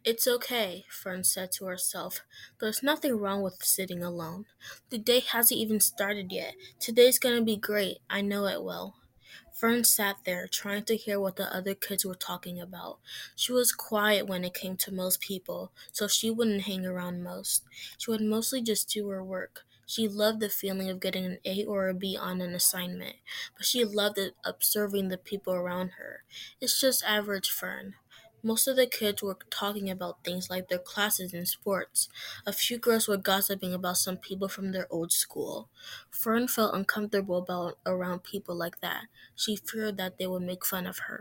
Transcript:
It's okay, Fern said to herself. There's nothing wrong with sitting alone. The day hasn't even started yet. Today's gonna be great. I know it will. Fern sat there, trying to hear what the other kids were talking about. She was quiet when it came to most people, so she wouldn't hang around most. She would mostly just do her work. She loved the feeling of getting an A or a B on an assignment, but she loved observing the people around her. It's just average Fern. Most of the kids were talking about things like their classes and sports. A few girls were gossiping about some people from their old school. Fern felt uncomfortable around people like that. She feared that they would make fun of her.